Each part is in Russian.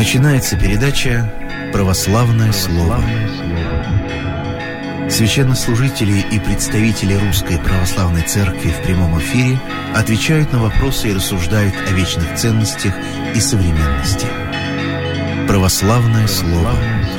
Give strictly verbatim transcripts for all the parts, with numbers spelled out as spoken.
Начинается передача «Православное слово». Священнослужители и представители Русской Православной Церкви в прямом эфире отвечают на вопросы и рассуждают о вечных ценностях и современности. «Православное слово».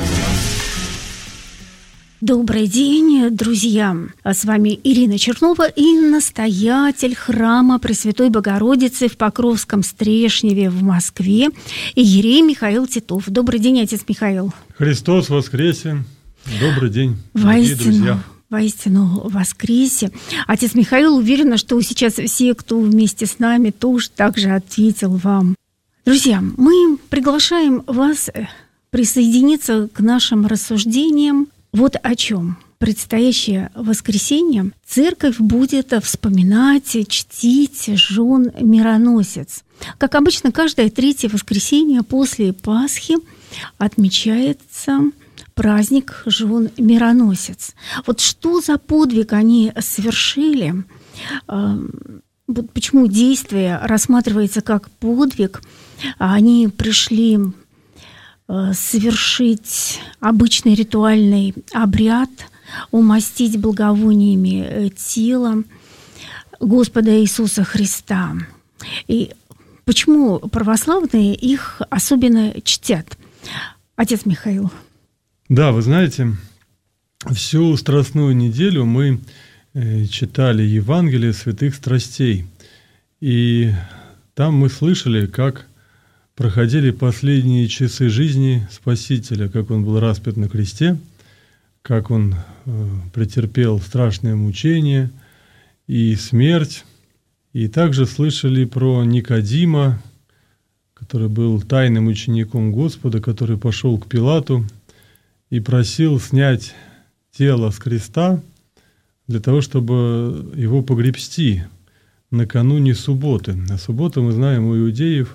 Добрый день, друзья! С вами Ирина Чернова и настоятель храма Пресвятой Богородицы в Покровском Стрешневе в Москве иерей Михаил Титов. Добрый день, отец Михаил! Христос воскресе! Добрый день, дорогие друзья! Воистину воскресе! Отец Михаил, уверена, что сейчас все, кто вместе с нами, тоже так же ответил вам. Друзья, мы приглашаем вас присоединиться к нашим рассуждениям. Вот о чем. Предстоящее воскресенье церковь будет вспоминать, чтить жен мироносец. Как обычно, каждое третье воскресенье после Пасхи отмечается праздник жен мироносец. Вот что за подвиг они совершили? Вот почему действие рассматривается как подвиг? Они пришли совершить обычный ритуальный обряд, умастить благовониями тело Господа Иисуса Христа. И почему православные их особенно чтят? Отец Михаил. Да, вы знаете, всю Страстную неделю мы читали Евангелие святых страстей. И там мы слышали, как проходили последние часы жизни Спасителя, как Он был распят на кресте, как Он э, претерпел страшное мучение и смерть. И также слышали про Никодима, который был тайным учеником Господа, который пошел к Пилату и просил снять тело с креста для того, чтобы его погребсти накануне субботы. А суббота, мы знаем, у иудеев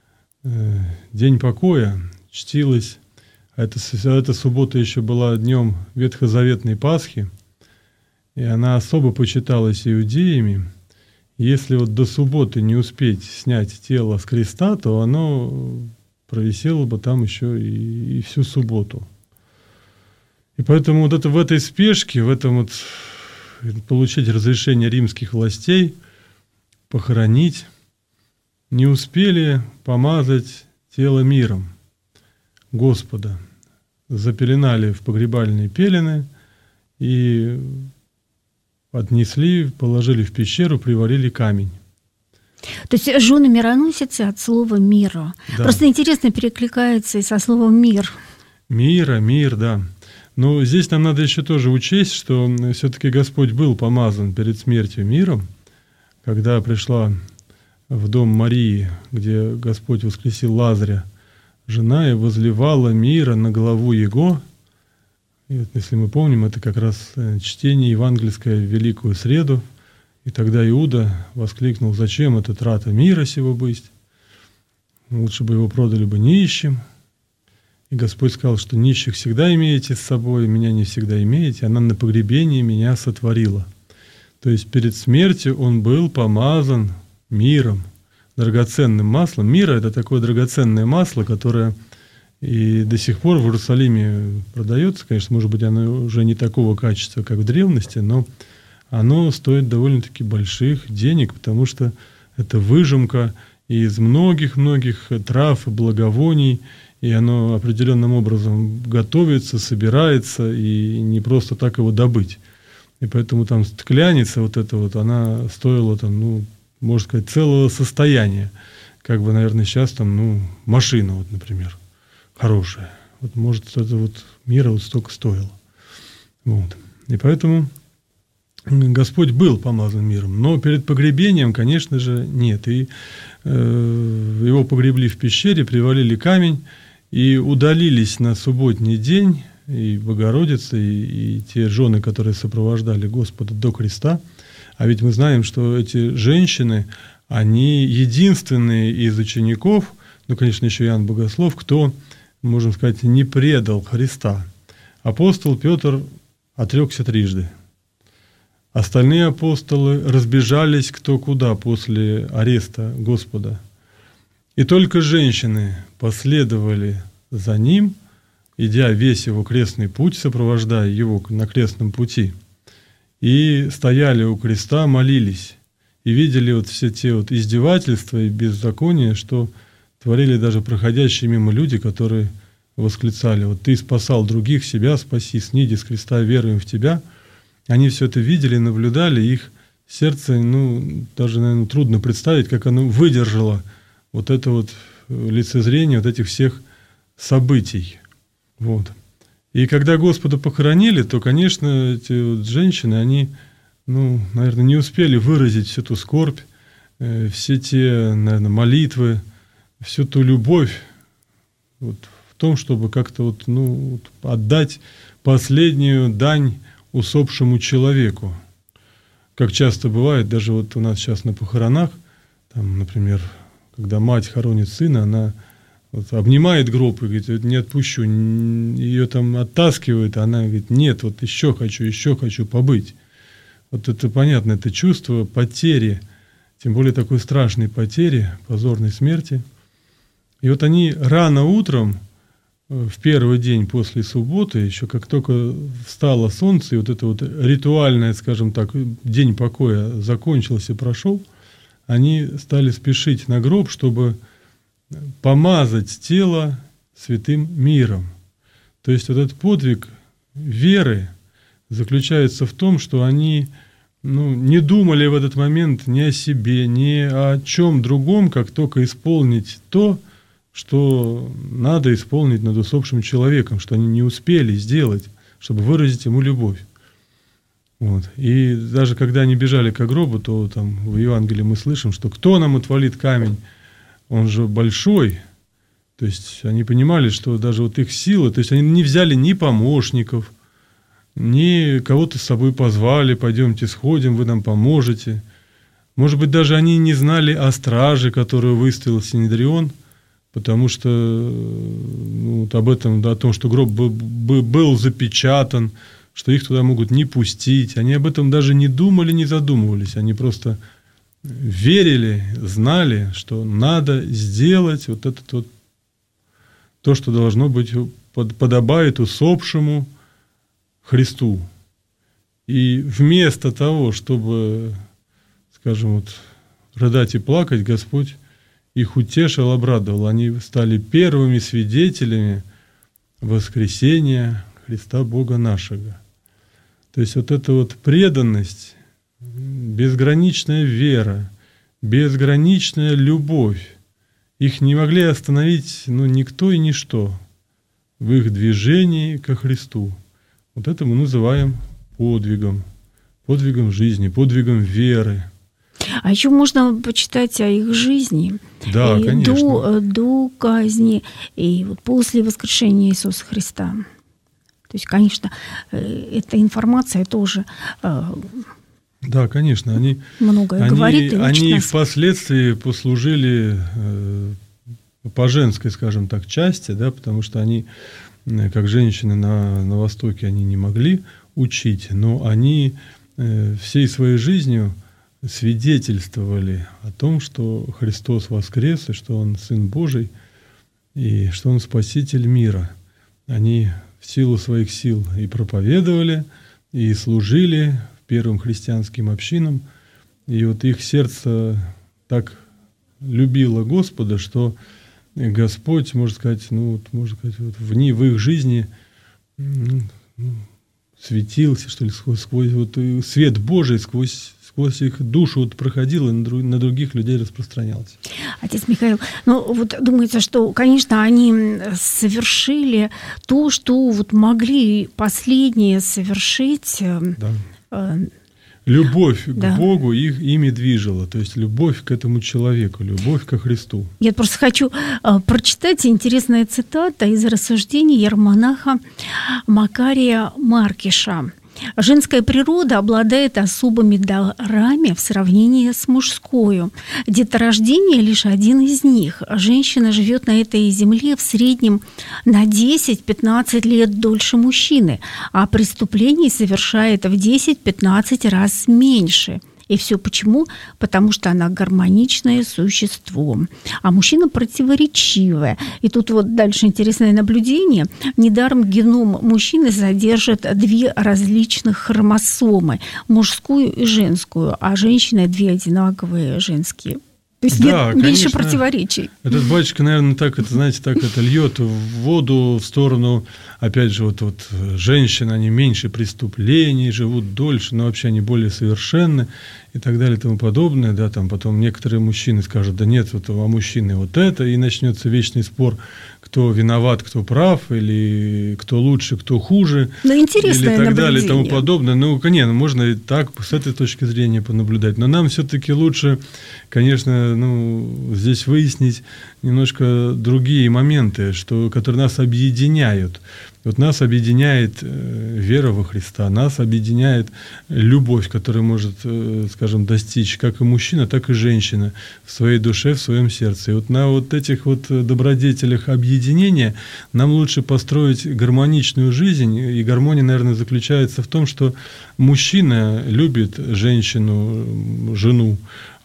день покоя, чтилась, а эта, эта суббота еще была днем Ветхозаветной Пасхи, и она особо почиталась иудеями. Если вот до субботы не успеть снять тело с креста, то оно провисело бы там еще и, и всю субботу. И поэтому вот это в этой спешке, в этом вот получить разрешение римских властей, похоронить, не успели помазать тело миром Господа. Запеленали в погребальные пелены и отнесли, положили в пещеру, привалили камень. То есть жены мироносицы от слова «мира». Да. Просто интересно перекликается и со словом «мир». Мира, мир, да. Но здесь нам надо еще тоже учесть, что все-таки Господь был помазан перед смертью миром, когда пришла в дом Марии, где Господь воскресил Лазаря, жена и возливала мира на главу его. И вот, если мы помним, это как раз чтение евангельское в Великую Среду. И тогда Иуда воскликнул: «Зачем эта трата мира сего быть? Лучше бы его продали бы нищим». И Господь сказал, что нищих всегда имеете с собой, меня не всегда имеете, она на погребении меня сотворила. То есть перед смертью он был помазан миром, драгоценным маслом. Мира – это такое драгоценное масло, которое и до сих пор в Иерусалиме продается. Конечно, может быть, оно уже не такого качества, как в древности, но оно стоит довольно-таки больших денег, потому что это выжимка из многих-многих трав и благовоний, и оно определенным образом готовится, собирается, и не просто так его добыть. И поэтому там стекляница вот эта вот, она стоила там, ну, можно сказать, целого состояния. Как бы, наверное, сейчас там, ну, машина, вот, например, хорошая. Вот, может, это вот мира вот столько стоило. Вот. И поэтому Господь был помазан миром. Но перед погребением, конечно же, нет. И э, его погребли в пещере, привалили камень и удалились на субботний день, и Богородица, и, и те жены, которые сопровождали Господа до креста. А ведь мы знаем, что эти женщины, они единственные из учеников, ну, конечно, еще Иоанн Богослов, кто, можно сказать, не предал Христа. Апостол Петр отрекся трижды. Остальные апостолы разбежались кто куда после ареста Господа. И только женщины последовали за ним, идя весь его крестный путь, сопровождая его на крестном пути, и стояли у креста, молились, и видели вот все те вот издевательства и беззакония, что творили даже проходящие мимо люди, которые восклицали: вот ты спасал других, себя спаси, сниди с креста, веруем в тебя. Они все это видели, наблюдали, их сердце, ну, даже, наверное, трудно представить, как оно выдержало вот это вот лицезрение вот этих всех событий. Вот. И когда Господа похоронили, то, конечно, эти вот женщины, они, ну, наверное, не успели выразить всю ту скорбь, э, все те, наверное, молитвы, всю ту любовь вот, в том, чтобы как-то вот, ну, вот, отдать последнюю дань усопшему человеку. Как часто бывает, даже вот у нас сейчас на похоронах, там, например, когда мать хоронит сына, она вот обнимает гроб и говорит: не отпущу, ее там оттаскивают, а она говорит: нет, вот еще хочу, еще хочу побыть. Вот это понятно, это чувство потери, тем более такой страшной потери, позорной смерти. И вот они рано утром, в первый день после субботы, еще как только встало солнце, и вот это вот ритуальное, скажем так, день покоя закончился и прошел, они стали спешить на гроб, чтобы помазать тело святым миром. То есть вот этот подвиг веры заключается в том, что они, ну, не думали в этот момент ни о себе, ни о чем другом, как только исполнить то, что надо исполнить над усопшим человеком, что они не успели сделать, чтобы выразить ему любовь. Вот. И даже когда они бежали к гробу, то там в Евангелии мы слышим, что кто нам отвалит камень, он же большой. То есть они понимали, что даже вот их силы, то есть они не взяли ни помощников, ни кого-то с собой позвали: пойдемте сходим, вы нам поможете. Может быть, даже они не знали о страже, которую выставил Синедрион, потому что, ну, вот об этом, да, о том, что гроб был запечатан, что их туда могут не пустить. Они об этом даже не думали, не задумывались. Они просто верили, знали, что надо сделать вот это вот, то, что должно быть, подобает усопшему Христу. И вместо того, чтобы, скажем, вот, рыдать и плакать, Господь их утешил, обрадовал. Они стали первыми свидетелями воскресения Христа Бога нашего. То есть вот эта вот преданность, безграничная вера, безграничная любовь, их не могли остановить, ну, никто и ничто в их движении ко Христу. Вот это мы называем подвигом, подвигом жизни, подвигом веры. А еще можно почитать о их жизни. Да, и конечно. До, до казни и вот после воскрешения Иисуса Христа. То есть, конечно, эта информация тоже да, конечно, они, многое они, говорит и учит они нас. Впоследствии послужили по женской, скажем так, части, да, потому что они, как женщины на, на Востоке, они не могли учить, но они всей своей жизнью свидетельствовали о том, что Христос воскрес, и что Он Сын Божий, и что Он Спаситель мира. Они в силу своих сил и проповедовали, и служили первым христианским общинам. И вот их сердце так любило Господа, что Господь, можно сказать, ну, вот, можно сказать, вот в, ней, в их жизни ну, светился, что ли, сквозь, сквозь вот, свет Божий сквозь сквозь их душу вот проходил и на других людей распространялся. Отец Михаил, ну вот думается, что, конечно, они совершили то, что вот могли последние совершить. Да. Любовь да. к Богу их ими движила, то есть любовь к этому человеку, любовь ко Христу. Я просто хочу э, прочитать интересная цитата из рассуждений иеромонаха Макария Маркиша. Женская природа обладает особыми дарами в сравнении с мужской. Деторождение лишь один из них. Женщина живет на этой земле в среднем на десять-пятнадцать лет дольше мужчины, а преступлений совершает в десять-пятнадцать раз меньше. И все почему? Потому что она гармоничное существо, а мужчина противоречивое. И тут вот дальше интересное наблюдение. Недаром геном мужчины содержит две различных хромосомы, мужскую и женскую, а женщины две одинаковые женские. То есть да, нет меньше конечно, противоречий. Этот батюшка, наверное, так это, знаете, так это льет в воду в сторону, опять же, вот, вот женщины, они меньше преступлений, живут дольше, но вообще они более совершенны и так далее и тому подобное. Да, там потом некоторые мужчины скажут, да нет, вот, а мужчины вот это, и начнется вечный спор, кто виноват, кто прав, или кто лучше, кто хуже, ну, интересное или так далее и тому подобное. Ну, конечно, можно и так с этой точки зрения понаблюдать, но нам все-таки лучше, конечно, ну, здесь выяснить немножко другие моменты, что, которые нас объединяют. Вот нас объединяет э, вера во Христа, нас объединяет любовь, которая может, э, скажем, достичь как и мужчина, так и женщина в своей душе, в своем сердце. И вот на вот этих вот добродетелях объединения нам лучше построить гармоничную жизнь. И гармония, наверное, заключается в том, что мужчина любит женщину, жену,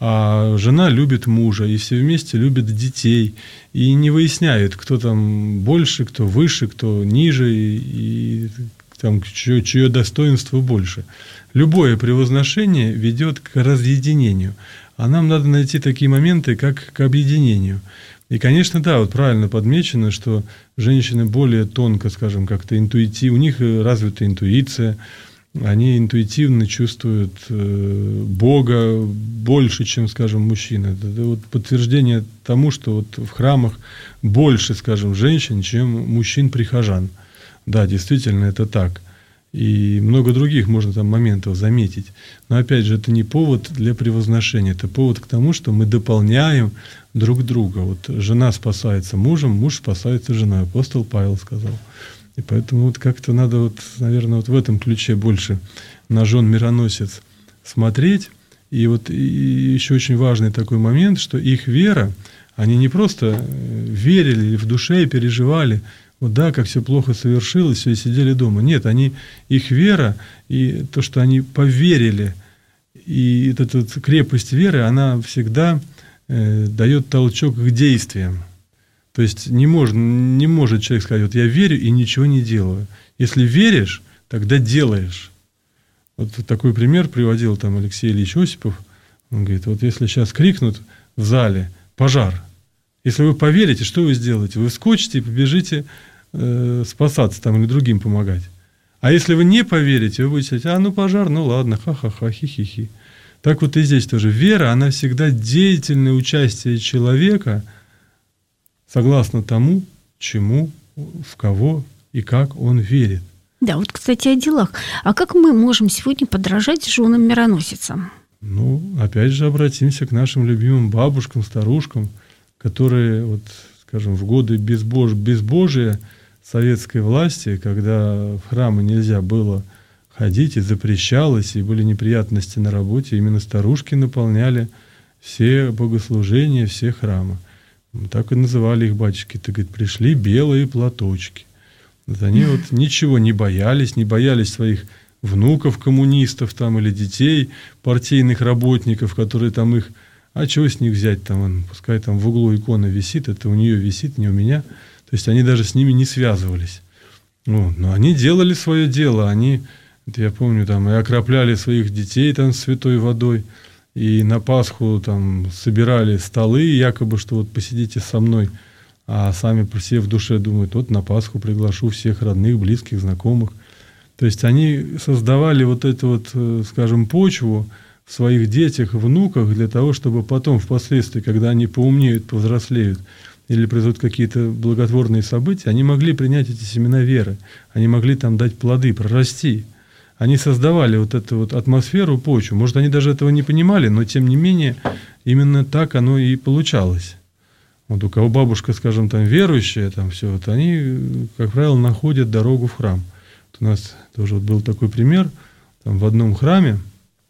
а жена любит мужа, и все вместе любят детей, и не выясняют, кто там больше, кто выше, кто ниже, и, и там, чье, чье достоинство больше. Любое превозношение ведет к разъединению, а нам надо найти такие моменты, как к объединению. И, конечно, да, вот правильно подмечено, что женщины более тонко, скажем, как-то интуитивно, у них развита интуиция, они интуитивно чувствуют э, Бога больше, чем, скажем, мужчины. Это, это вот подтверждение тому, что вот в храмах больше, скажем, женщин, чем мужчин-прихожан. Да, действительно, это так. И много других можно там моментов заметить. Но, опять же, это не повод для превозношения, это повод к тому, что мы дополняем друг друга. Вот жена спасается мужем, муж спасается женой. Апостол Павел сказал. И поэтому вот как-то надо, вот, наверное, вот в этом ключе больше на жен мироносец смотреть. И вот и еще очень важный такой момент, что их вера, они не просто верили или в душе переживали, вот да, как все плохо совершилось, все, и сидели дома. Нет, они, их вера и то, что они поверили, и эта вот крепость веры, она всегда э, дает толчок к действиям. То есть не, может, не может человек сказать, вот я верю и ничего не делаю. Если веришь, тогда делаешь. Вот такой пример приводил там Алексей Ильич Осипов. Он говорит, вот если сейчас крикнут в зале «пожар», если вы поверите, что вы сделаете? Вы вскочите и побежите э, спасаться там или другим помогать. А если вы не поверите, вы будете сказать, а ну пожар, ну ладно, ха-ха-ха, хи-хи-хи. Так вот и здесь тоже. Вера, она всегда деятельное участие человека согласно тому, чему, в кого и как он верит. Да, вот, кстати, о делах. А как мы можем сегодня подражать женам мироносицам? Ну, опять же, обратимся к нашим любимым бабушкам, старушкам, которые, вот, скажем, в годы безбож... безбожия советской власти, когда в храмы нельзя было ходить и запрещалось, и были неприятности на работе, именно старушки наполняли все богослужения, все храмы. Так и называли их батюшки. Так, говорит, пришли белые платочки. Вот они вот ничего не боялись, не боялись своих внуков коммунистов там, или детей партийных работников, которые там их... А чего с них взять? Там, он, пускай там в углу икона висит, это у нее висит, не у меня. То есть они даже с ними не связывались. Вот. Но они делали свое дело. Они, это я помню, там, и окропляли своих детей там, святой водой. И на Пасху там собирали столы, якобы, что вот посидите со мной, а сами все в душе думают, вот на Пасху приглашу всех родных, близких, знакомых. То есть они создавали вот эту вот, скажем, почву в своих детях, внуках, для того, чтобы потом, впоследствии, когда они поумнеют, повзрослеют, или произойдут какие-то благотворные события, они могли принять эти семена веры, они могли там дать плоды, прорасти. Они создавали вот эту вот атмосферу, почву. Может, они даже этого не понимали, но, тем не менее, именно так оно и получалось. Вот у кого бабушка, скажем, там верующая, там все, вот они, как правило, находят дорогу в храм. Вот у нас тоже вот был такой пример. Там в одном храме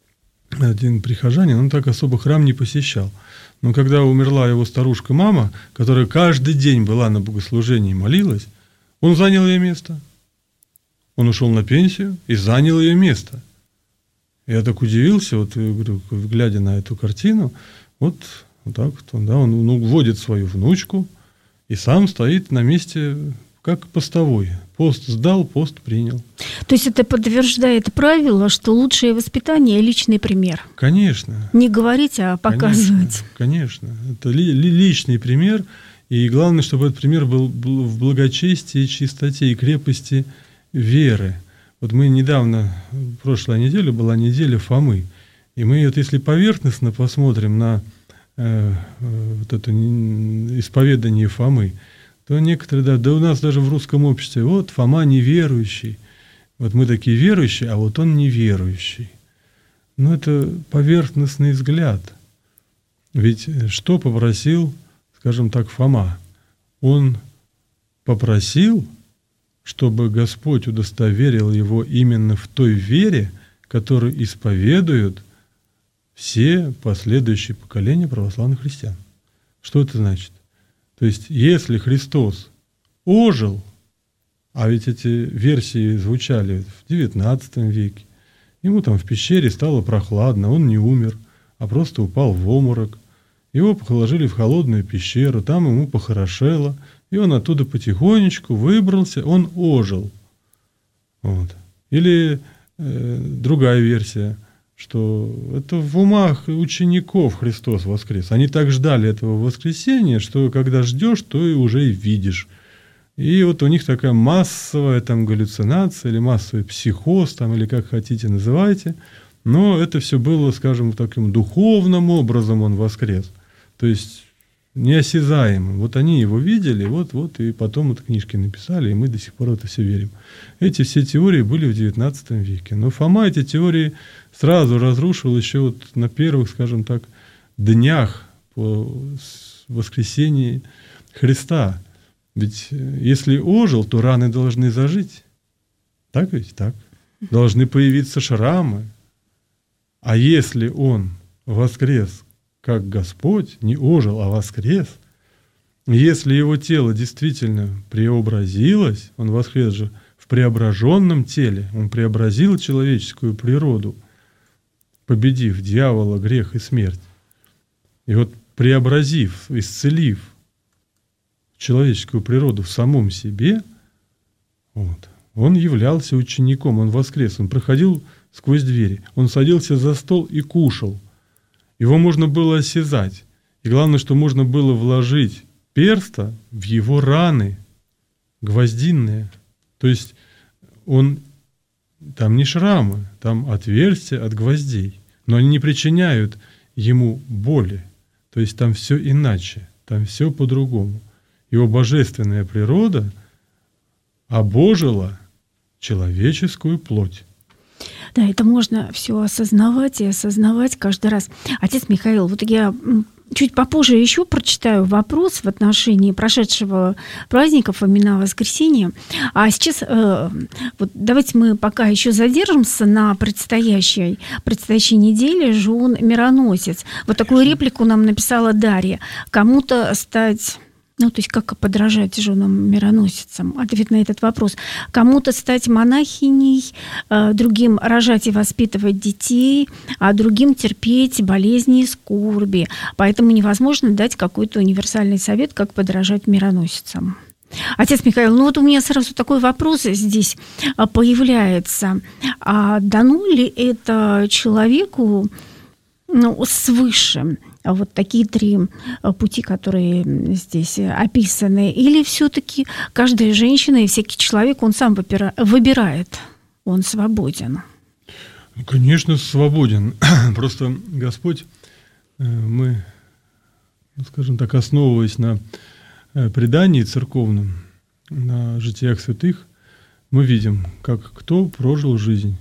один прихожанин, он так особо храм не посещал. Но когда умерла его старушка-мама, которая каждый день была на богослужении и молилась, он занял ее место. Он ушел на пенсию и занял ее место. Я так удивился, вот, говорю, глядя на эту картину, вот, вот так вот он, да, он ну, вводит свою внучку и сам стоит на месте, как постовой. Пост сдал, пост принял. То есть это подтверждает правило, что лучшее воспитание – личный пример. Конечно. Не говорить, а показывать. Конечно. конечно. Это ли, ли, личный пример. И главное, чтобы этот пример был, был в благочестии, чистоте и крепости веры. Вот мы недавно, прошлая неделя была неделя Фомы. И мы, вот если поверхностно посмотрим на э, вот это исповедание Фомы, то некоторые, да, да у нас даже в русском обществе, вот Фома неверующий, вот мы такие верующие, а вот он неверующий. Ну, это поверхностный взгляд. Ведь что попросил, скажем так, Фома? Он попросил, чтобы Господь удостоверил его именно в той вере, которую исповедуют все последующие поколения православных христиан. Что это значит? То есть, если Христос ожил, а ведь эти версии звучали в девятнадцатом веке, ему там в пещере стало прохладно, он не умер, а просто упал в обморок. Его положили в холодную пещеру, там ему похорошело, и он оттуда потихонечку выбрался, он ожил. Вот. Или э, другая версия, что это в умах учеников Христос воскрес. Они так ждали этого воскресения, что когда ждешь, то и уже и видишь. И вот у них такая массовая там галлюцинация или массовый психоз, там, или как хотите называйте. Но это все было, скажем, таким духовным образом он воскрес. То есть неосязаемым. Вот они его видели, вот, вот, и потом вот книжки написали, и мы до сих пор в это все верим. Эти все теории были в девятнадцатом веке. Но Фома эти теории сразу разрушил еще вот на первых, скажем так, днях по воскресении Христа. Ведь если ожил, то раны должны зажить. Так ведь? Так. Должны появиться шрамы. А если он воскрес как Господь, не ожил, а воскрес, если его тело действительно преобразилось, он воскрес же в преображенном теле, он преобразил человеческую природу, победив дьявола, грех и смерть. И вот преобразив, исцелив человеческую природу в самом себе, вот, он являлся учеником, он воскрес, он проходил сквозь двери, он садился за стол и кушал. Его можно было осязать. И главное, что можно было вложить перста в его раны гвоздинные. То есть он, там не шрамы, там отверстия от гвоздей. Но они не причиняют ему боли. То есть там все иначе, там все по-другому. Его божественная природа обожила человеческую плоть. Да, это можно все осознавать и осознавать каждый раз. Отец Михаил, вот я чуть попозже еще прочитаю вопрос в отношении прошедшего праздника Фомина воскресенья. А сейчас э, вот давайте мы пока еще задержимся на предстоящей, предстоящей неделе «Жен мироносец». Вот такую реплику нам написала Дарья. Кому-то стать... Ну, то есть, как подражать женам-мироносицам? Ответ на этот вопрос. Кому-то стать монахиней, другим рожать и воспитывать детей, а другим терпеть болезни и скорби. Поэтому невозможно дать какой-то универсальный совет, как подражать мироносицам. Отец Михаил, ну вот у меня сразу такой вопрос здесь появляется. А дано ли это человеку, ну, свыше? Вот такие три пути, которые здесь описаны. Или все-таки каждая женщина и всякий человек, он сам выбирает, он свободен? Конечно, свободен. Просто Господь, мы, скажем так, основываясь на предании церковном, на житиях святых, мы видим, как кто прожил жизнь.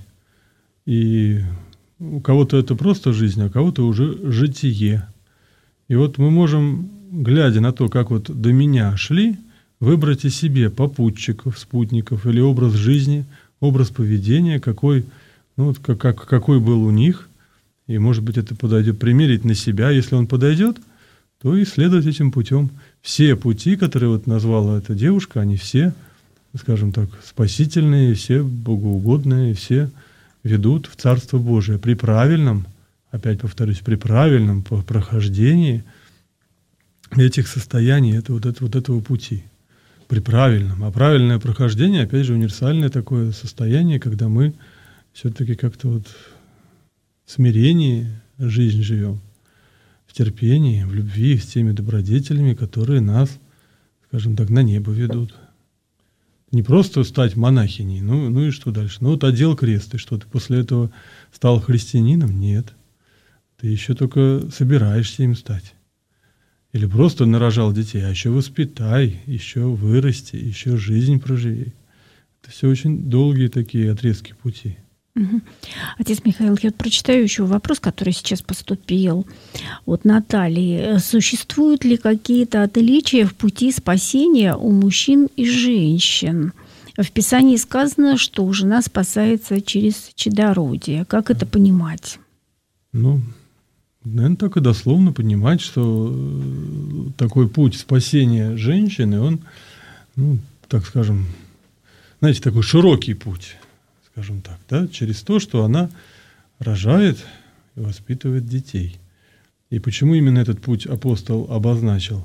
И у кого-то это просто жизнь, а у кого-то уже житие. И вот мы можем, глядя на то, как вот до меня шли, выбрать и себе попутчиков, спутников или образ жизни, образ поведения, какой, ну, вот как, как, какой был у них. И, может быть, это подойдет, примерить на себя. Если он подойдет, то и следовать этим путем. Все пути, которые вот назвала эта девушка, они все, скажем так, спасительные, все богоугодные, все ведут в Царство Божие при правильном, опять повторюсь, при правильном прохождении этих состояний, это, вот, это, вот этого пути. При правильном. А правильное прохождение, опять же, универсальное такое состояние, когда мы все-таки как-то вот в смирении жизнь живем, в терпении, в любви, с теми добродетелями, которые нас, скажем так, на небо ведут. Не просто стать монахиней, ну, ну и что дальше? Ну вот одел крест, и что, ты после этого стал христианином? Нет. Ты еще только собираешься им стать. Или просто нарожал детей, а еще воспитай, еще вырасти, еще жизнь проживи. Это все очень долгие такие отрезки пути. Угу. Отец Михаил, я вот прочитаю еще вопрос, который сейчас поступил от Натальи. Существуют ли какие-то отличия в пути спасения у мужчин и женщин? В Писании сказано, что жена спасается через чадородие. Как это понимать? Ну, наверное, так и дословно понимать, что такой путь спасения женщины, он, ну, так скажем, знаете, такой широкий путь. Скажем так, да, через то, что она рожает и воспитывает детей. И почему именно этот путь апостол обозначил?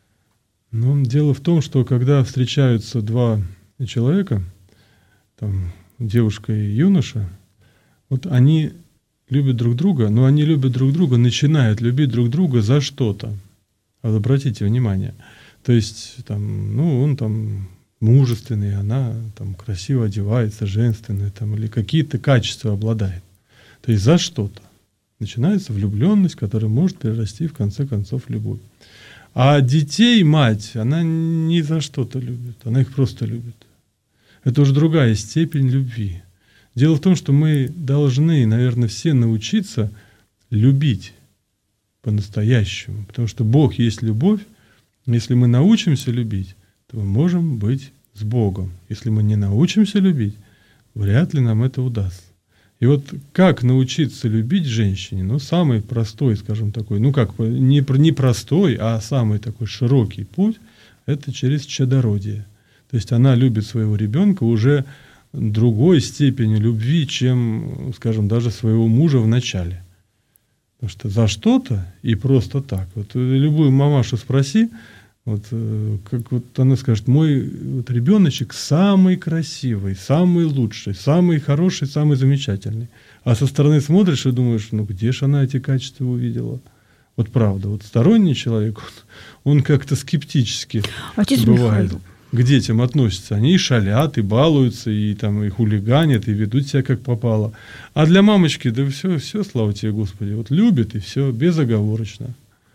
Ну, дело в том, что когда встречаются два человека, там, девушка и юноша, вот они любят друг друга, но они любят друг друга, начинают любить друг друга за что-то. Вот обратите внимание. То есть, там, ну, он там мужественный, она там красиво одевается, женственная, там, или какие-то качества обладает. То есть за что-то. Начинается влюбленность, которая может перерасти в конце концов в любовь. А детей мать, она не за что-то любит, она их просто любит. Это уже другая степень любви. Дело в том, что мы должны, наверное, все научиться любить по-настоящему, потому что Бог есть любовь. Если мы научимся любить, то мы можем быть с Богом. Если мы не научимся любить, вряд ли нам это удастся. И вот как научиться любить женщине? Ну, самый простой, скажем, такой, ну как, не, не простой, а самый такой широкий путь – это через чадородие. То есть она любит своего ребенка уже другой степени любви, чем, скажем, даже своего мужа в начале. Потому что за что-то и просто так. Вот любую мамашу спроси, вот, как вот она скажет, мой вот ребеночек самый красивый, самый лучший, самый хороший, самый замечательный. А со стороны смотришь и думаешь, ну где же она эти качества увидела? Вот правда, вот сторонний человек, он, он как-то скептически Отец бывает Михаил. к детям относится. Они и шалят, и балуются, и, там, и хулиганят, и ведут себя как попало. А для мамочки, да все, все, слава тебе, Господи, вот любит, и все, безоговорочно.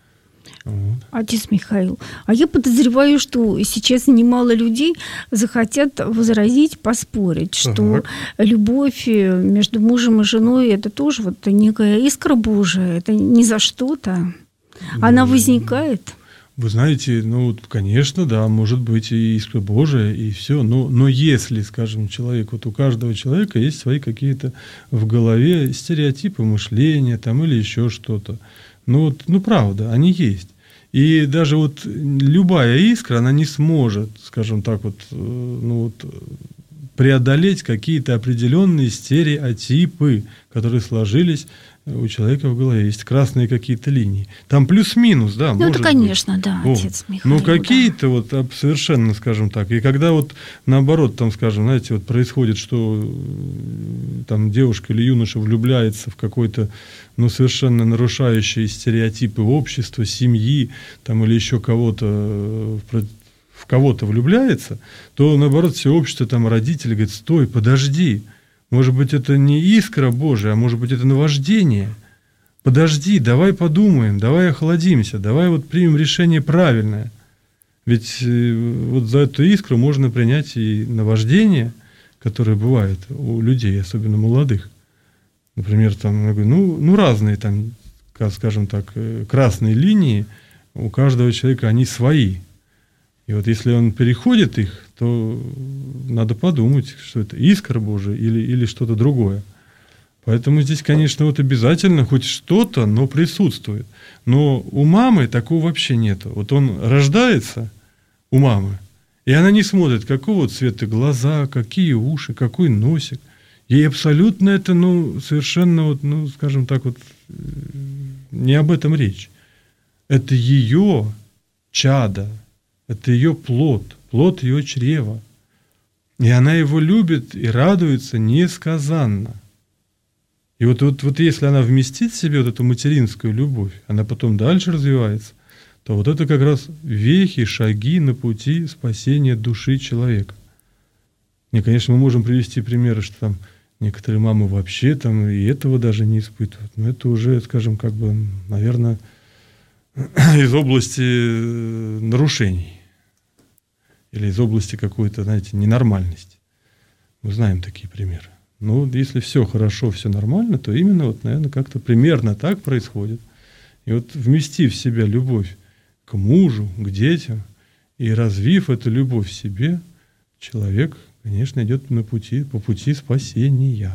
Вот. Отец Михаил, а я подозреваю, что сейчас немало людей захотят возразить, поспорить, что так. любовь между мужем и женой – это тоже вот некая искра Божия, это не за что-то. Она ну, возникает. Вы знаете, ну, конечно, да, может быть и искра Божия, и все, но, но если, скажем, человек, вот у каждого человека есть свои какие-то в голове стереотипы мышления там, или еще что-то. Ну, вот, ну, правда, они есть. И даже вот любая искра, она не сможет, скажем так, вот, ну, вот, преодолеть какие-то определенные стереотипы, которые сложились у человека в голове. Есть красные какие-то линии. Там плюс-минус, да, ну, может это, конечно, быть. да, О, отец Михаил. ну, какие-то да. вот совершенно, скажем так. И когда вот наоборот, там, скажем, знаете, вот происходит, что там девушка или юноша влюбляется в какой-то, ну, совершенно нарушающий стереотипы общества, семьи, там, или еще кого-то, в кого-то влюбляется, то, наоборот, все общество, там, родители говорят, стой, подожди, может быть, это не искра Божия, а может быть, это наваждение. Подожди, давай подумаем, давай охладимся, давай вот примем решение правильное. Ведь вот за эту искру можно принять и наваждение, которое бывает у людей, особенно молодых. Например, там, я говорю, ну, ну, разные там, скажем так, красные линии, у каждого человека они свои. И вот если он переходит их, то надо подумать, что это искра Божия или, или что-то другое. Поэтому здесь, конечно, вот обязательно хоть что-то, но присутствует. Но у мамы такого вообще нет. Вот он рождается у мамы, и она не смотрит, какого цвета глаза, какие уши, какой носик. Ей абсолютно это, ну, совершенно, вот, ну, скажем так, вот, не об этом речь. Это ее чадо, это ее плод, плод ее чрева. И она его любит и радуется несказанно. И вот, вот, вот если она вместит в себе вот эту материнскую любовь, она потом дальше развивается, то вот это как раз вехи, шаги на пути спасения души человека. И, конечно, мы можем привести примеры, что там некоторые мамы вообще там и этого даже не испытывают. Но это уже, скажем, как бы, наверное, из области нарушений. Или из области какой-то, знаете, ненормальности. Мы знаем такие примеры. Ну, если все хорошо, все нормально, то именно, вот, наверное, как-то примерно так происходит. И вот вместив в себя любовь к мужу, к детям, и развив эту любовь в себе, человек, конечно, идет на пути, по пути спасения.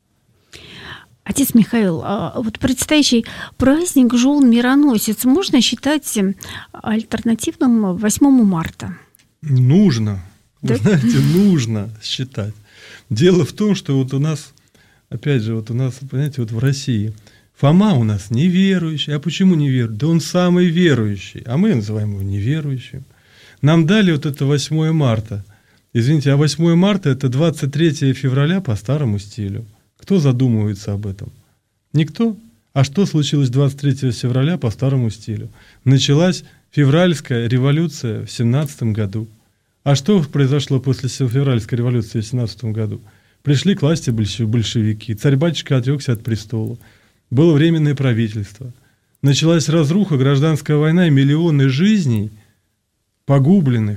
Отец Михаил, а вот предстоящий праздник Жен Мироносец можно считать альтернативным восьмому марта? Нужно. Да? Вы знаете, нужно считать. Дело в том, что вот у нас, опять же, вот у нас, понимаете, вот в России Фома у нас неверующий. А почему неверующий? Да он самый верующий, а мы называем его неверующим. Нам дали вот это восьмое марта. Извините, а восьмое марта это двадцать третьего февраля по старому стилю. Кто задумывается об этом? Никто. А что случилось двадцать третьего февраля по старому стилю? Началась февральская революция в семнадцатом году. А что произошло после февральской революции в семнадцатом году? Пришли к власти большевики, царь-батюшка отрекся от престола. Было временное правительство. Началась разруха, гражданская война и миллионы жизней погубленных.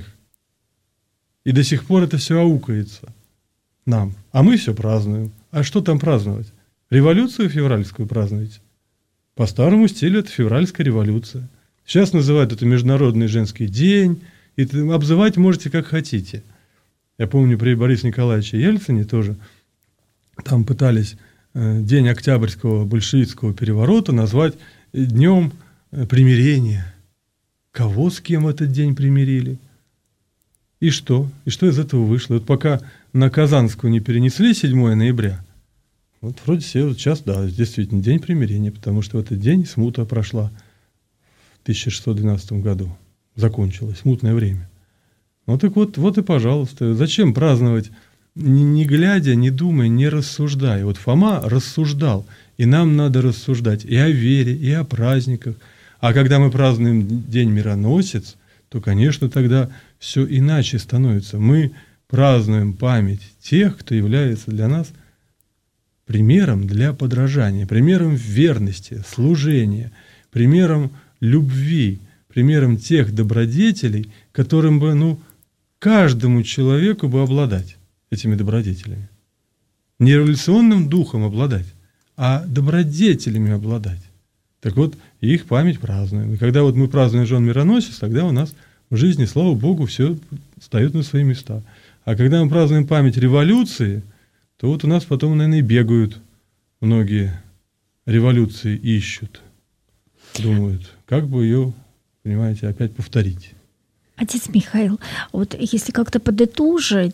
И до сих пор это все аукается нам. А мы все празднуем. А что там праздновать? Революцию февральскую празднуете? По старому стилю это февральская революция. Сейчас называют это Международный женский день. И обзывать можете как хотите. Я помню, при Борисе Николаевиче Ельцине тоже там пытались э, день Октябрьского большевистского переворота назвать днем э, примирения. Кого с кем этот день примирили? И что? И что из этого вышло? Вот пока на Казанскую не перенесли седьмого ноября, вот вроде все сейчас, да, действительно, день примирения, потому что в этот день смута прошла в тысяча шестьсот двенадцатом году. Закончилось, смутное время. Ну так вот, вот и пожалуйста. Зачем праздновать, не, не глядя, не думая, не рассуждая? Вот Фома рассуждал, и нам надо рассуждать и о вере, и о праздниках. А когда мы празднуем День Мироносец, то, конечно, тогда все иначе становится. Мы празднуем память тех, кто является для нас примером для подражания, примером верности, служения, примером любви, примером тех добродетелей, которым бы, ну, каждому человеку бы обладать этими добродетелями. Не революционным духом обладать, а добродетелями обладать. Так вот, их память празднуем. И когда вот мы празднуем Жен Мироносец, тогда у нас в жизни, слава Богу, все встает на свои места. А когда мы празднуем память революции, то вот у нас потом, наверное, и бегают многие революции, ищут, думают, как бы ее, понимаете, опять повторить. Отец Михаил, вот если как-то подытожить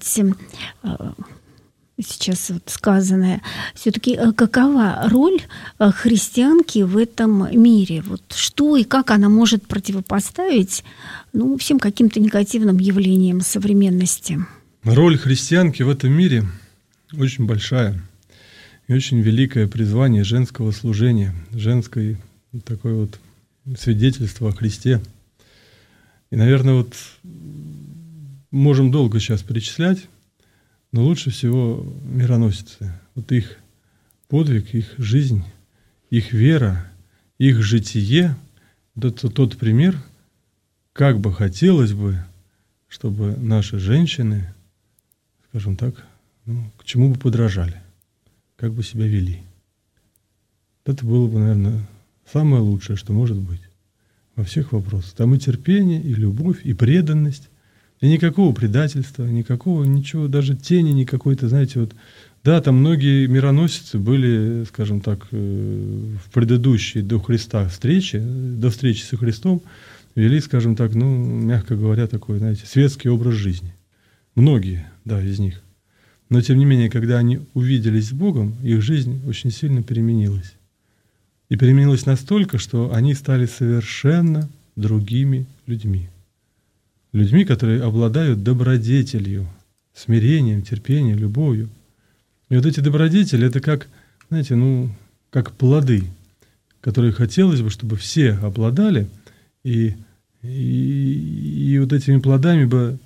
сейчас вот сказанное, все-таки какова роль христианки в этом мире? Вот что и как она может противопоставить, ну, всем каким-то негативным явлениям современности? Роль христианки в этом мире очень большая и очень великое призвание женского служения, женское такое вот свидетельство о Христе. И, наверное, вот можем долго сейчас перечислять, но лучше всего мироносицы. Вот их подвиг, их жизнь, их вера, их житие – это тот пример, как бы хотелось бы, чтобы наши женщины, скажем так, ну, к чему бы подражали, как бы себя вели. Это было бы, наверное, самое лучшее, что может быть во всех вопросах. Там и терпение, и любовь, и преданность, и никакого предательства, никакого, ничего, даже тени никакой-то, знаете, вот, да, там многие мироносицы были, скажем так, в предыдущие до Христа встречи, до встречи со Христом, вели, скажем так, ну, мягко говоря, такой, знаете, светский образ жизни. Многие, да, из них. Но, тем не менее, когда они увиделись с Богом, их жизнь очень сильно переменилась. И переменилась настолько, что они стали совершенно другими людьми. Людьми, которые обладают добродетелью, смирением, терпением, любовью. И вот эти добродетели — это как, знаете, ну, как плоды, которые хотелось бы, чтобы все обладали, и, и, и вот этими плодами бы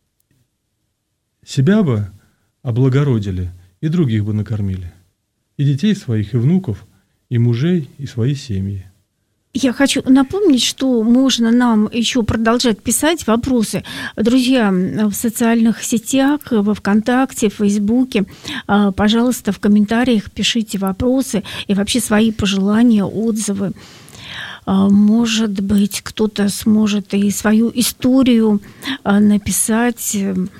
себя бы облагородили, и других бы накормили. И детей своих, и внуков, и мужей, и свои семьи. Я хочу напомнить, что можно нам еще продолжать писать вопросы. Друзья, в социальных сетях, во ВКонтакте, в Фейсбуке, пожалуйста, в комментариях пишите вопросы и вообще свои пожелания, отзывы. Может быть, кто-то сможет и свою историю написать,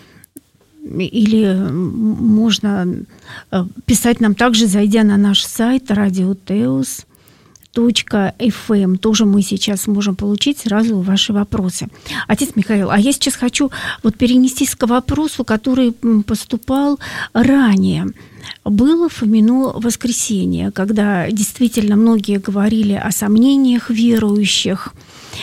или можно писать нам также, зайдя на наш сайт радиотеос точка эф эм. Тоже мы сейчас можем получить сразу ваши вопросы. Отец Михаил, а я сейчас хочу вот перенестись к вопросу, который поступал ранее. Было Фомино воскресенье, когда действительно многие говорили о сомнениях верующих.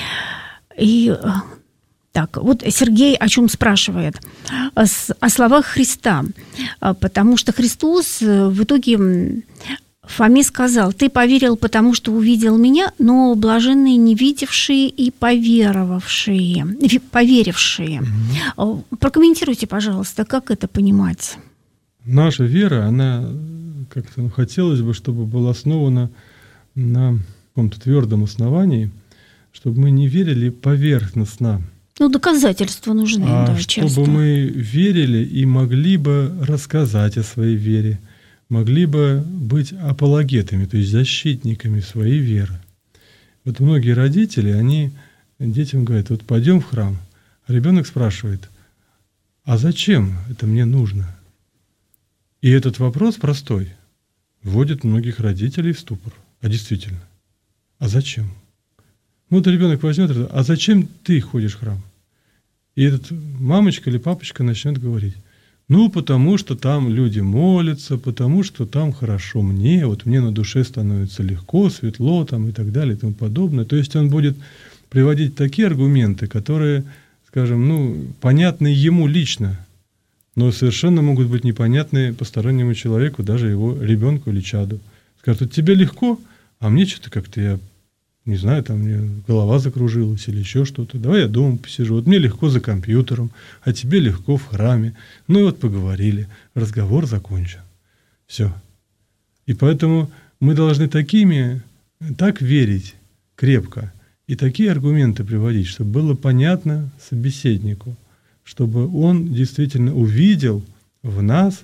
И так, вот Сергей о чем спрашивает? О словах Христа. Потому что Христос в итоге Фоме сказал: «Ты поверил, потому что увидел меня, но блаженные не видевшие и поверовавшие, поверившие». Mm-hmm. Прокомментируйте, пожалуйста, как это понимать? Наша вера, она, как-то ну, хотелось бы, чтобы была основана на каком-то твердом основании, чтобы мы не верили поверхностно. Ну, доказательства нужны, а да, чтобы часто. мы верили и могли бы рассказать о своей вере, могли бы быть апологетами, то есть защитниками своей веры. Вот многие родители, они детям говорят: вот пойдем в храм. А ребенок спрашивает: а зачем это мне нужно? И этот вопрос простой вводит многих родителей в ступор. А действительно, а зачем? Ну вот ребенок возьмет: а зачем ты ходишь в храм? И этот мамочка или папочка начнет говорить: ну, потому что там люди молятся, потому что там хорошо мне, вот мне на душе становится легко, светло там, и так далее и тому подобное. То есть он будет приводить такие аргументы, которые, скажем, ну, понятны ему лично, но совершенно могут быть непонятны постороннему человеку, даже его ребенку или чаду. Скажут: вот тебе легко, а мне что-то как-то, я не знаю, там мне голова закружилась или еще что-то. Давай я дома посижу. Вот мне легко за компьютером, а тебе легко в храме. Ну и вот поговорили, разговор закончен. Все. И поэтому мы должны такими, так верить крепко и такие аргументы приводить, чтобы было понятно собеседнику, чтобы он действительно увидел в нас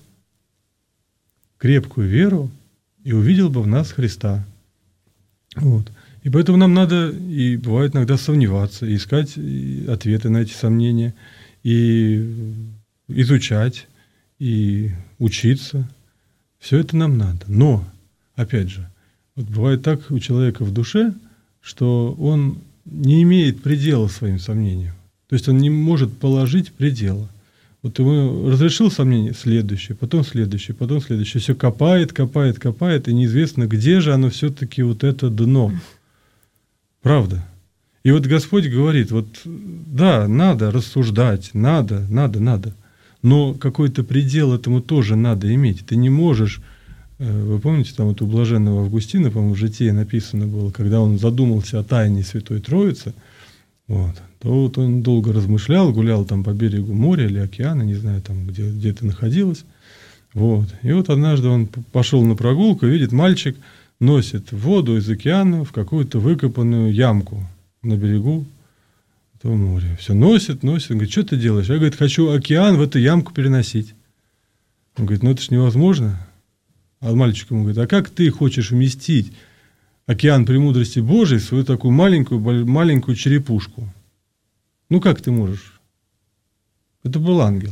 крепкую веру и увидел бы в нас Христа. Вот. И поэтому нам надо, и бывает иногда сомневаться, и искать ответы на эти сомнения, и изучать, и учиться. Все это нам надо. Но, опять же, вот бывает так у человека в душе, что он не имеет предела своим сомнениям. То есть он не может положить предела. Вот ему разрешил сомнение, следующее, потом следующее, потом следующее. Все копает, копает, копает, и неизвестно, где же оно все-таки вот это дно. Правда. И вот Господь говорит: вот да, надо рассуждать, надо, надо, надо. Но какой-то предел этому тоже надо иметь. Ты не можешь, вы помните, там вот у блаженного Августина, по-моему, в Житии написано было, когда он задумался о тайне Святой Троицы, вот, то вот он долго размышлял, гулял там по берегу моря или океана, не знаю, там, где, где это находилось. Вот. И вот однажды он пошел на прогулку, видит, мальчик носит воду из океана в какую-то выкопанную ямку на берегу этого моря. Все носит, носит. Он говорит: что ты делаешь? Я, говорит, хочу океан в эту ямку переносить. Он говорит: ну это ж невозможно. А мальчик ему говорит: а как ты хочешь вместить океан премудрости Божией в свою такую маленькую, маленькую черепушку? Ну как ты можешь? Это был ангел.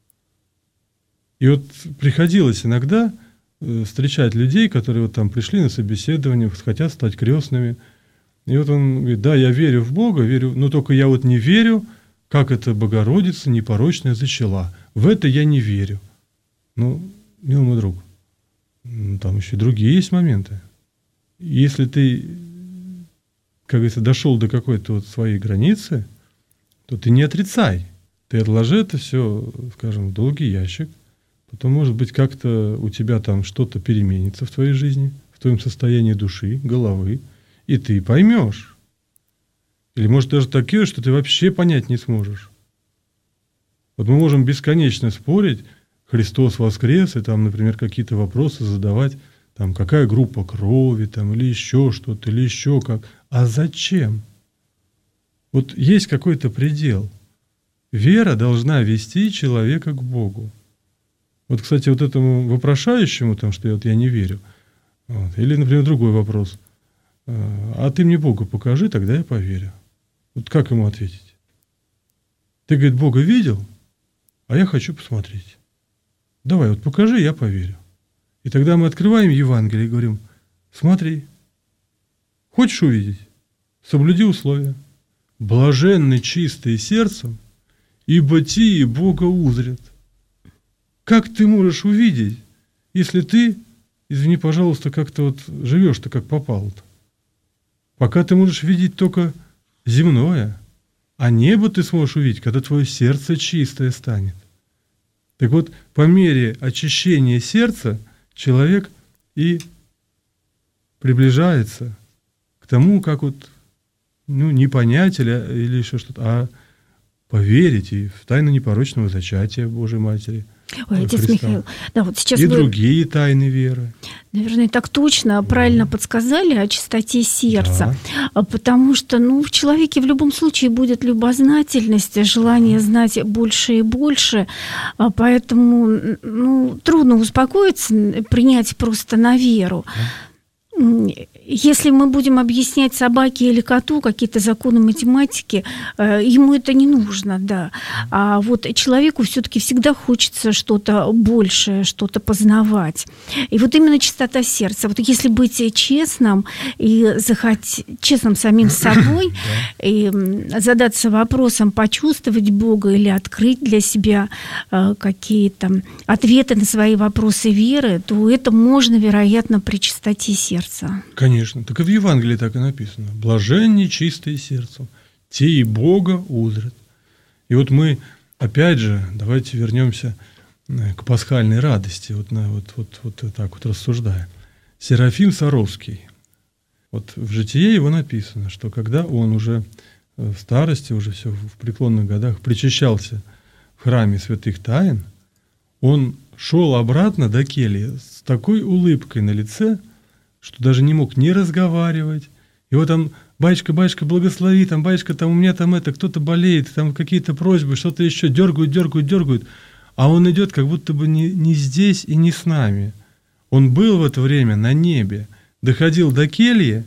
И вот приходилось иногда встречать людей, которые вот там пришли на собеседование, хотят стать крестными. И вот он говорит: да, я верю в Бога, верю, но только я вот не верю, как это Богородица непорочная зачала. В это я не верю. Ну, милый мой друг, там еще и другие есть моменты. Если ты, как говорится, дошел до какой-то вот своей границы, то ты не отрицай. Ты отложи это все, скажем, в долгий ящик. Потом, может быть, как-то у тебя там что-то переменится в твоей жизни, в твоем состоянии души, головы, и ты поймешь. Или, может, даже такое, что ты вообще понять не сможешь. Вот мы можем бесконечно спорить, Христос воскрес, и там, например, какие-то вопросы задавать, там, какая группа крови, там, или еще что-то, или еще как. А зачем? Вот есть какой-то предел. Вера должна вести человека к Богу. Вот, кстати, вот этому вопрошающему, там, что я, вот, я не верю, вот, или, например, другой вопрос. А ты мне Бога покажи, тогда я поверю. Вот как ему ответить? Ты, говорит, Бога видел, а я хочу посмотреть. Давай, вот покажи, я поверю. И тогда мы открываем Евангелие и говорим, смотри, хочешь увидеть? Соблюди условия. Блаженны чистые сердцем, ибо те Бога узрят. Как ты можешь увидеть, если ты, извини, пожалуйста, как-то вот живешь-то как попало-то? Пока ты можешь видеть только земное, а небо ты сможешь увидеть, когда твое сердце чистое станет. Так вот, по мере очищения сердца человек и приближается к тому, как вот, ну, не понять или, или еще что-то, а поверить и в тайну непорочного зачатия Божьей Матери. Ой, отец Христа. Михаил, да, вот сейчас и вы, другие тайны веры. наверное, так точно, правильно подсказали о чистоте сердца, Да. потому что, ну, в человеке в любом случае будет любознательность, желание знать больше и больше, поэтому, ну, трудно успокоиться, принять просто на веру. Если мы будем объяснять собаке или коту какие-то законы математики, ему это не нужно, да. А вот человеку все-таки всегда хочется что-то большее, что-то познавать. И вот именно чистота сердца. Вот если быть честным и захотеть, честным самим собой, и задаться вопросом, почувствовать Бога или открыть для себя какие-то ответы на свои вопросы веры, то это можно, вероятно, при чистоте сердца. Конечно. Так и в Евангелии так и написано. Блаженны чистые сердцем, те и Бога узрят. И вот мы, опять же, давайте вернемся к пасхальной радости, вот, на, вот, вот, вот так вот рассуждая. Серафим Саровский. Вот в житие его написано, что когда он уже в старости, уже все в преклонных годах, причащался в храме святых тайн, он шел обратно до кельи с такой улыбкой на лице, что даже не мог ни разговаривать. Его там, батюшка, батюшка, благослови, там, батюшка, там у меня там это, кто-то болеет, там какие-то просьбы, что-то еще, дергают, дергают, дергают. А он идет как будто бы не, не здесь и не с нами. Он был в это время на небе, доходил до кельи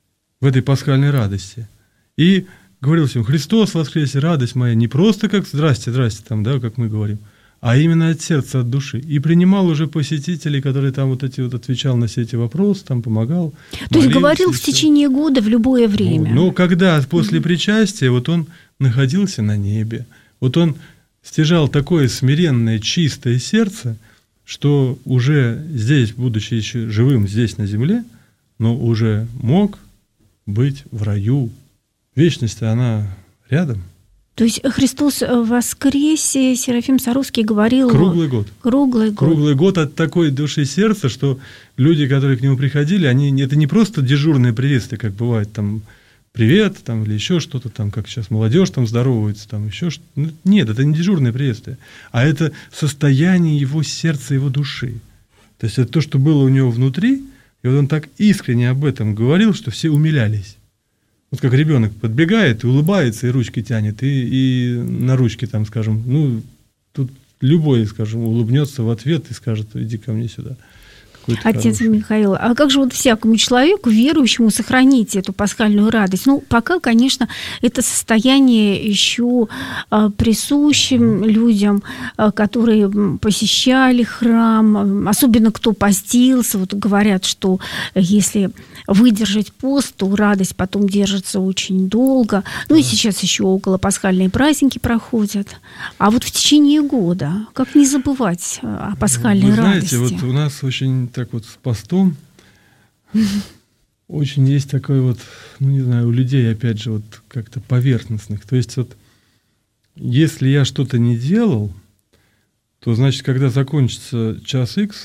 в этой пасхальной радости и говорил всем: Христос воскресе, радость моя, не просто как здрасте, здрасте, там, да, как мы говорим, а именно от сердца, от души. И принимал уже посетителей, которые там вот эти вот отвечал на все эти вопросы, там помогал. То есть говорил в течение года в любое время. Ну, но когда после mm-hmm. причастия, вот он находился на небе, вот он стяжал такое смиренное, чистое сердце, что уже здесь, будучи еще живым здесь на земле, но уже мог быть в раю. Вечность, она рядом. То есть Христос воскресе, Серафим Саровский говорил... Круглый год. Круглый год. Круглый год от такой души сердца, что люди, которые к нему приходили, они, это не просто дежурное приветствие, как бывает там привет, там, или еще что-то, там, как сейчас молодежь там здоровается, там, еще что-то. Нет, это не дежурное приветствие, а это состояние его сердца, его души. То есть это то, что было у него внутри, и вот он так искренне об этом говорил, что все умилялись. Вот как ребенок подбегает, и улыбается, и ручки тянет, и, и на ручке там, скажем, ну, тут любой, скажем, улыбнется в ответ и скажет: иди ко мне сюда, Отец хороший. Михаил, а как же вот всякому человеку, верующему, сохранить эту пасхальную радость? Ну, пока, конечно, это состояние еще а, присущим людям, а, которые посещали храм, особенно кто постился. Вот говорят, что если выдержать пост, то радость потом держится очень долго. Ну и сейчас еще около пасхальные праздники проходят. А вот в течение года, как не забывать о пасхальной Вы знаете, радости? вот у нас очень так вот с постом очень есть такой вот, ну не знаю, у людей опять же вот как-то поверхностных. То есть вот если я что-то не делал, то значит, когда закончится час икс,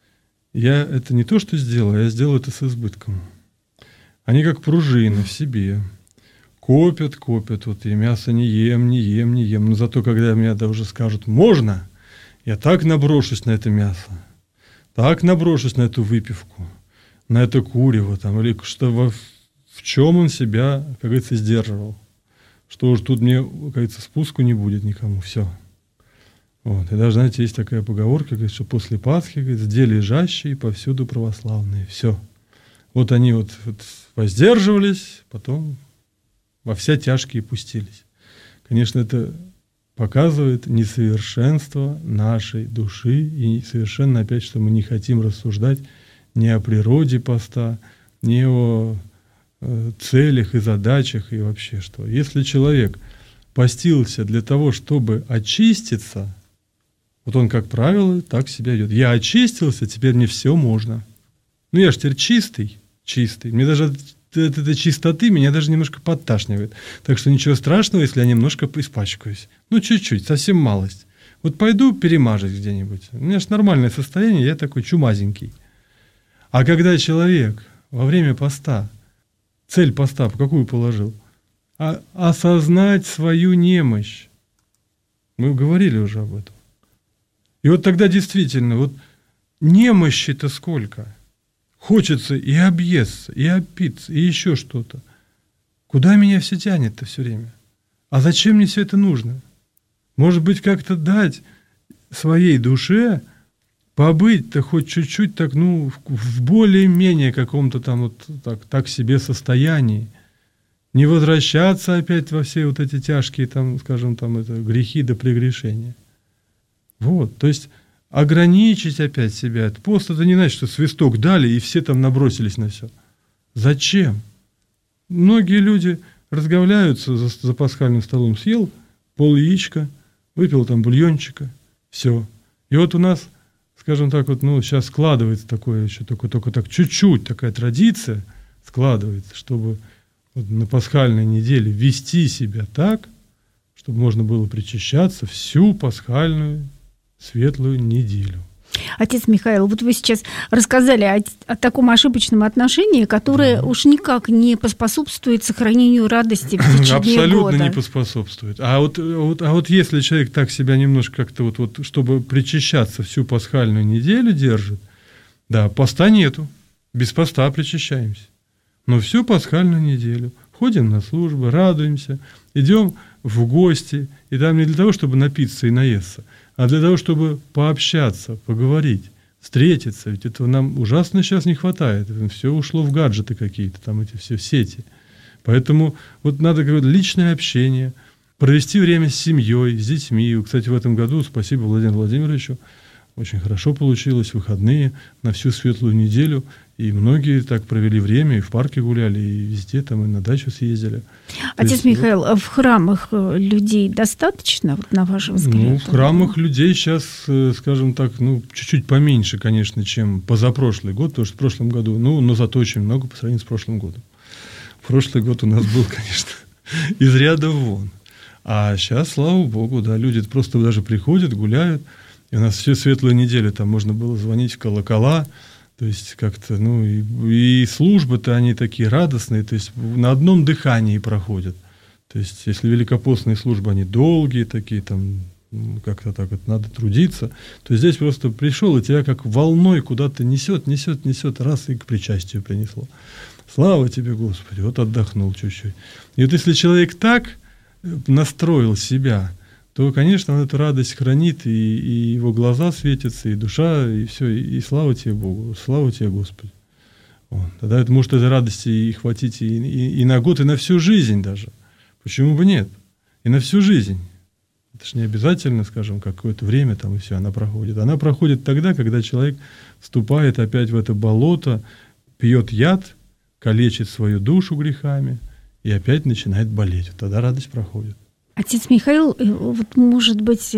я это не то, что сделал, я сделал это с избытком. Они как пружины в себе. Копят, копят. Вот я мясо не ем, не ем, не ем. Но зато, когда мне да, уже скажут «можно», я так наброшусь на это мясо, так наброшусь на эту выпивку, на это курево, там, или что во, в чем он себя, как говорится, сдерживал. Что уж тут мне, как говорится, спуску не будет никому. Все. Вот. И даже, знаете, есть такая поговорка, говорит, что после Пасхи, говорит, где лежащие, повсюду православные. Все. Вот они вот, вот воздерживались, потом во все тяжкие пустились. Конечно, это показывает несовершенство нашей души и совершенно, опять, что мы не хотим рассуждать ни о природе поста, ни о э, целях и задачах и вообще что. Если человек постился для того, чтобы очиститься, вот он, как правило, так себя ведет. Я очистился, теперь мне все можно. Ну, я же теперь чистый, чистый. Мне даже от этой чистоты меня даже немножко подташнивает. Так что ничего страшного, если я немножко испачкаюсь. Ну, чуть-чуть, совсем малость. Вот пойду перемажусь где-нибудь. У меня же нормальное состояние, я такой чумазенький. А когда человек во время поста, цель поста какую положил? А, осознать свою немощь. Мы говорили уже об этом. И вот тогда действительно, вот немощи-то сколько? Хочется и объесться, и опиться, и еще что-то. Куда меня все тянет-то все время? А зачем мне все это нужно? Может быть, как-то дать своей душе побыть-то хоть чуть-чуть так, ну, в более-менее каком-то там вот так, так себе состоянии. Не возвращаться опять во все вот эти тяжкие, там, скажем, там, это, грехи до прегрешения. Вот, то есть ограничить опять себя. Пост это не значит, что свисток дали, и все там набросились на все. Зачем? Многие люди разговляются за, за пасхальным столом, съел пол яичка, выпил там бульончика, все. И вот у нас, скажем так, вот, ну, сейчас складывается такое еще, только, только так чуть-чуть такая традиция складывается, чтобы вот на пасхальной неделе вести себя так, чтобы можно было причащаться всю пасхальную светлую неделю. Отец Михаил, вот вы сейчас рассказали о, о таком ошибочном отношении, которое да. уж никак не поспособствует сохранению радости в течение Абсолютно года. не поспособствует. А вот, вот, а вот если человек так себя немножко как-то, вот, вот, чтобы причащаться всю пасхальную неделю держит, да, поста нету, без поста причащаемся. Но всю пасхальную неделю ходим на службы, радуемся, идем в гости, и там не для того, чтобы напиться и наесться, а для того, чтобы пообщаться, поговорить, встретиться. Ведь этого нам ужасно сейчас не хватает. Все ушло в гаджеты какие-то, там эти все сети. Поэтому вот надо говорить, личное общение, провести время с семьей, с детьми. Кстати, в этом году, спасибо Владимиру Владимировичу, очень хорошо получилось, выходные на всю светлую неделю. И многие так провели время, и в парке гуляли, и везде, там, и на дачу съездили. Отец есть, Михаил, вот, в храмах людей достаточно, вот, на ваш взгляд? Ну, в храмах людей сейчас, скажем так, ну, чуть-чуть поменьше, конечно, чем позапрошлый год, потому что в прошлом году, ну, но зато очень много по сравнению с прошлым годом. Прошлый год у нас был, конечно, из ряда вон. А сейчас, слава богу, да, люди просто даже приходят, гуляют. И у нас всю светлую неделю там можно было звонить в колокола. То есть как-то, ну, и, и службы-то они такие радостные, то есть на одном дыхании проходят. То есть если великопостные службы, они долгие такие, там, как-то так вот надо трудиться, то здесь просто пришел, и тебя как волной куда-то несет, несет, несет, раз и к причастию принесло. Слава тебе, Господи, вот отдохнул чуть-чуть. И вот если человек так настроил себя, то, конечно, он эту радость хранит, и, и его глаза светятся, и душа, и все, и, и слава тебе Богу, слава тебе, Господи. Вот. Тогда это может этой радости и хватить и, и, и на год, и на всю жизнь даже. Почему бы нет? И на всю жизнь. Это же не обязательно, скажем, какое-то время там и все, она проходит. Она проходит тогда, когда человек вступает опять в это болото, пьет яд, калечит свою душу грехами и опять начинает болеть. Вот тогда радость проходит. Отец Михаил, вот, может быть,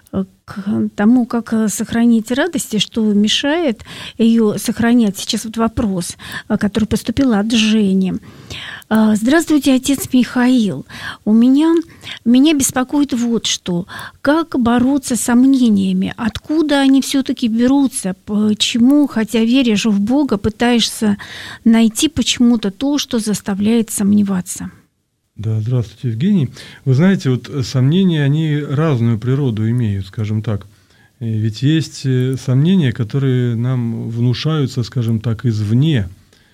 к тому, как сохранить радость, и что мешает ее сохранять, сейчас вот вопрос, который поступил от Жени. Здравствуйте, отец Михаил. У меня, меня беспокоит вот что. Как бороться с сомнениями? Откуда они все-таки берутся? Почему, хотя веришь в Бога, пытаешься найти почему-то то, что заставляет сомневаться? Да, здравствуйте, Евгений. Вы знаете, вот сомнения, они разную природу имеют, скажем так. Ведь есть сомнения, которые нам внушаются, скажем так, извне,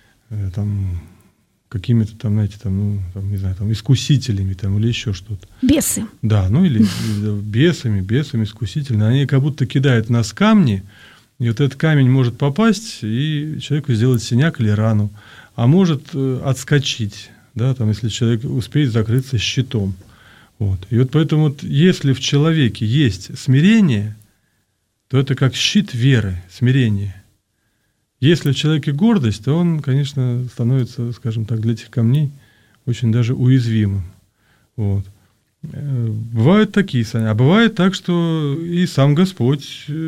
там, какими-то там, знаете, там, ну, там, не знаю, там, искусителями там, или еще что-то. Бесы. Да, ну или бесами, бесами, искусителями. Они как будто кидают нас камни, и вот этот камень может попасть, и человеку сделать синяк или рану, а может отскочить. Да, там, если человек успеет закрыться щитом. Вот. И вот поэтому, вот, если в человеке есть смирение, то это как щит веры, смирение. Если в человеке гордость, то он, конечно, становится, скажем так, для этих камней очень даже уязвимым. Вот. Бывают такие сомнения. А бывает так, что и сам Господь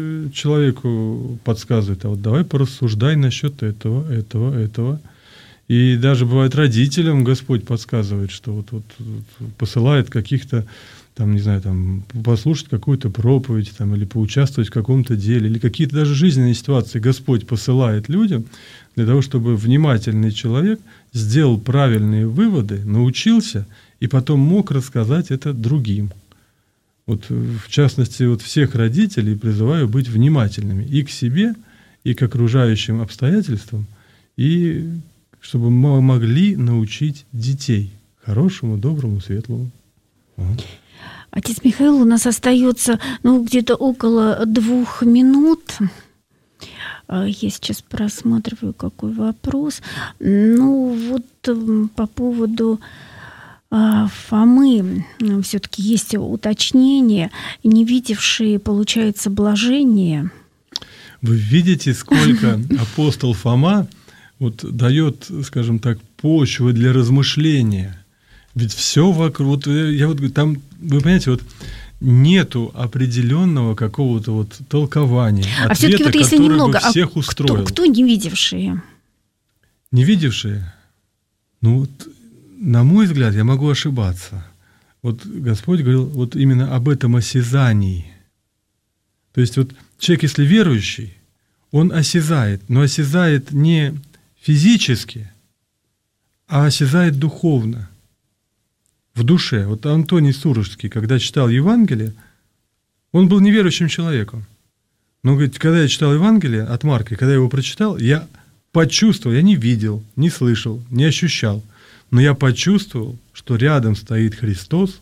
человеку подсказывает: а вот давай порассуждай насчет этого, этого, этого. И даже бывает родителям Господь подсказывает, что вот, вот, вот посылает каких-то, там, не знаю, там, послушать какую-то проповедь там, или поучаствовать в каком-то деле, или какие-то даже жизненные ситуации Господь посылает людям для того, чтобы внимательный человек сделал правильные выводы, научился и потом мог рассказать это другим. Вот, в частности, вот всех родителей призываю быть внимательными и к себе, и к окружающим обстоятельствам, и чтобы мы могли научить детей хорошему, доброму, светлому. Вот. Отец Михаил, у нас остается ну, где-то около двух минут. Я сейчас просматриваю, какой вопрос. Ну, вот по поводу Фомы все-таки есть уточнение. Не видевшие, получается, блажение. Вы видите, сколько апостол Фома вот дает, скажем так, почвы для размышления. Ведь все вокруг, вот я вот говорю, там, вы понимаете, вот нету определенного какого-то вот толкования, а ответа, вот если который немного, бы всех а устроил. Кто, кто не видевшие? Не видевшие? Ну вот, на мой взгляд, я могу ошибаться. Вот Господь говорил вот именно об этом осязании. То есть вот человек, если верующий, он осязает, но осязает не физически, а осязает духовно, в душе. Вот Антоний Сурожский, когда читал Евангелие, он был неверующим человеком. Но, говорит, когда я читал Евангелие от Марка, когда я его прочитал, я почувствовал, я не видел, не слышал, не ощущал, но я почувствовал, что рядом стоит Христос,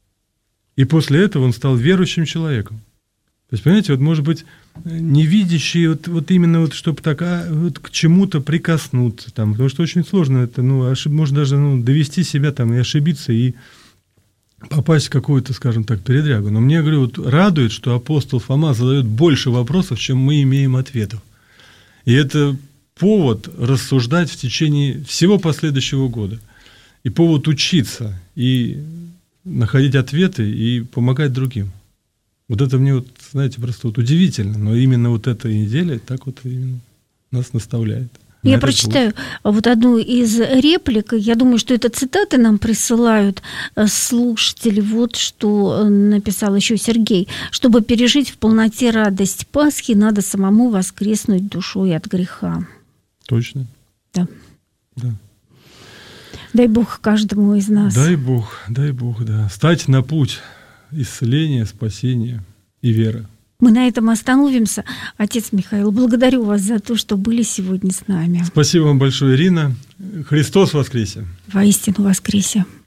и после этого он стал верующим человеком. То есть, понимаете, вот, может быть, невидящие, вот, вот именно вот, чтобы так, а, вот к чему-то прикоснуться, там, потому что очень сложно это, ну, ошиб, можно даже ну, довести себя там и ошибиться, и попасть в какую-то, скажем так, передрягу. Но мне, говорю, вот радует, что апостол Фома задает больше вопросов, чем мы имеем ответов. И это повод рассуждать в течение всего последующего года. И повод учиться, и находить ответы, и помогать другим. Вот это мне, вот, знаете, просто вот удивительно, но именно вот эта неделя так вот именно нас наставляет. Я прочитаю вот одну из реплик. Я думаю, что это цитаты нам присылают слушатели. Вот что написал еще Сергей. Чтобы пережить в полноте радость Пасхи, надо самому воскреснуть душой от греха. Точно? Да. Да. Дай Бог каждому из нас. Дай Бог, дай Бог, да. Стать на путь исцеления, спасения и веры. Мы на этом остановимся. Отец Михаил, благодарю вас за то, что были сегодня с нами. Спасибо вам большое, Ирина. Христос воскресе! Воистину воскресе!